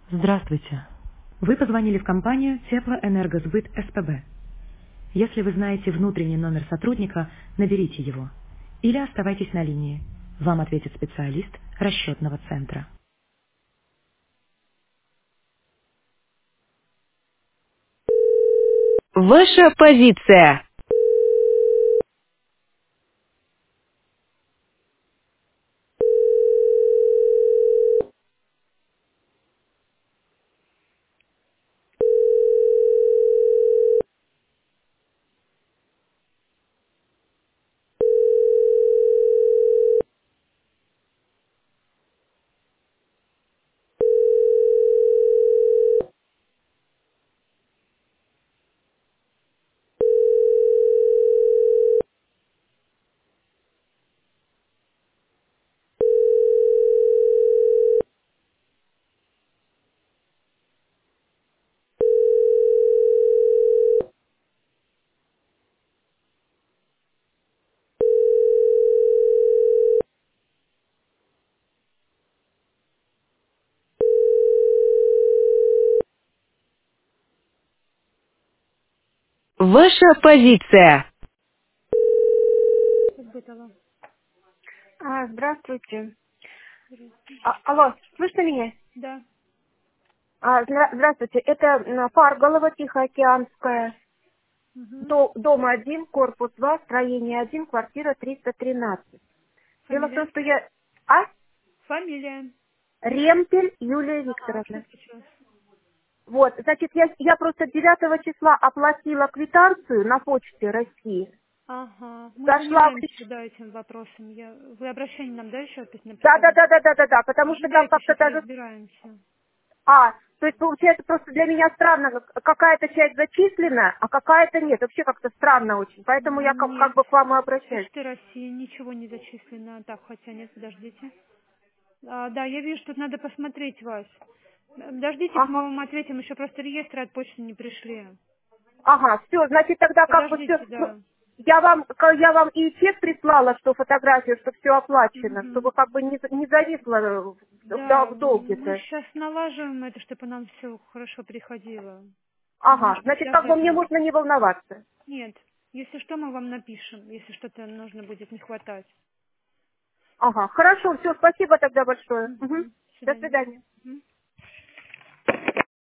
Здравствуйте. Вы позвонили в компанию Теплоэнергосбыт СПБ. Если вы знаете внутренний номер сотрудника, наберите его. Или оставайтесь на линии. Вам ответит специалист расчетного центра. Ваша позиция. Ваша позиция. Подготовила. Здравствуйте. Здравствуйте. Алло, слышно меня? Да. Здравствуйте. Это Парголова, Тихоокеанская. Угу. Дом 1, корпус 2, строение 1, квартира 313. Дело в том, Фамилия? что я... Фамилия. Ремпель Юлия Что Викторовна. случилось? Вот, значит, я просто 9 числа оплатила квитанцию на почте России. Ага. Мы Зашла к... занимаемся, да, этим вопросом. Вы обращение нам, да, еще опять Да, да, написали? да, да, да, да, да, потому что там Давайте как-то сейчас даже... разбираемся. То есть получается просто для меня странно, какая-то часть зачислена, а какая-то нет. Вообще как-то странно очень. Поэтому я как Нет. бы к вам и С обращаюсь. Почты России ничего не зачислено. Так, хотя нет, подождите. Да, я вижу, тут надо посмотреть вас. Дождитесь, мы Ага, вам ответим, еще просто реестры от почты не пришли. ага, все, значит тогда как бы все. Подождите, да. Я вам и чек прислала, что фотографию, что все оплачено, Мгм. чтобы как бы не зависло Да, в мы долге-то. сейчас налаживаем это, чтобы нам все хорошо приходило. Ага, Немножко значит сейчас как бы мне затянет. можно не волноваться. Нет, если что, мы вам напишем, если что-то нужно будет не хватать. Ага, хорошо, все, спасибо тогда большое. Мгм. Мгм. До До свидания. свидания.